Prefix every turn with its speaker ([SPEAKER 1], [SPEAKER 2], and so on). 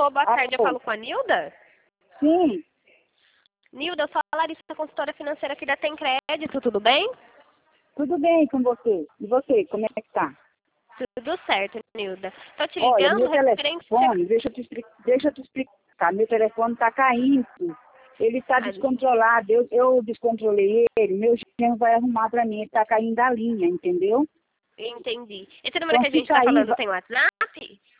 [SPEAKER 1] Alô, boa tarde, eu
[SPEAKER 2] Alô.
[SPEAKER 1] falo com a Nilda?
[SPEAKER 2] Sim,
[SPEAKER 1] Nilda, eu sou a Larissa, consultora financeira aqui da Tem Crédito, tudo bem?
[SPEAKER 2] tudo bem com você? E você, como é que tá?
[SPEAKER 1] Tudo certo, Nilda. Tô te
[SPEAKER 2] Olha,
[SPEAKER 1] ligando
[SPEAKER 2] meu
[SPEAKER 1] referente...
[SPEAKER 2] telefone, deixa eu te explicar, meu telefone tá caindo, ele tá descontrolado, eu descontrolei ele, meu genro vai arrumar pra mim, ele tá caindo da linha, entendeu?
[SPEAKER 1] Entendi. Esse número
[SPEAKER 2] Então
[SPEAKER 1] que a gente
[SPEAKER 2] fica
[SPEAKER 1] tá
[SPEAKER 2] aí,
[SPEAKER 1] falando tem WhatsApp?